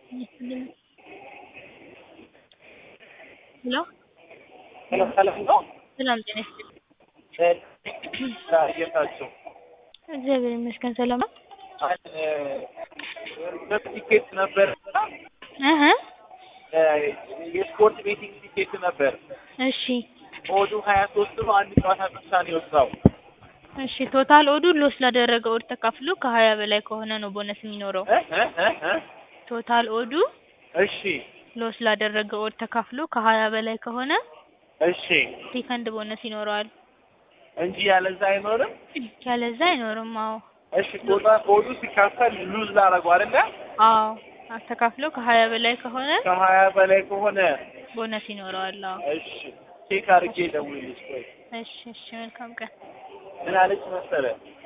ሄሎ ሰላም ነው። ሰላም ጤና ይስጥልኝ። የታቸው እግዚአብሔር ይመስገን ሰላም ነው። ቲኬት ነበር እህ የስፖርት ቤቲንግ ቲኬት ነበር። እሺ ኦዱ 23 ነው። አንድ ጨዋታ ብቻ ነው የወጣው። እሺ ቶታል ኦዱ ሎስ ላደረገ ኦድ ተካፍሎ ከ20 በላይ ከሆነ ነው ቦነስ የሚኖረው። ቶታል ኦዱ እሺ ሎስ ላደረገ ኦድ ተካፍሎ ከ20 በላይ ከሆነ እሺ ሪፈንድ ቦነስ ይኖረዋል እንጂ ያለዛ አይኖርም። ያለዛ አይኖርም። አዎ እሺ ቶታል ኦዱ ሲካፈል ሉዝ ላደረገው አይደለ? አዎ አስተካፍሎ ከ20 በላይ ከሆነ ከ20 በላይ ከሆነ ቦነስ ይኖረዋል። አዎ እሺ ቼክ አድርጌ ደውልልሽ። ቆይ እሺ መልካም ቀን። ምን አለች መሰለህ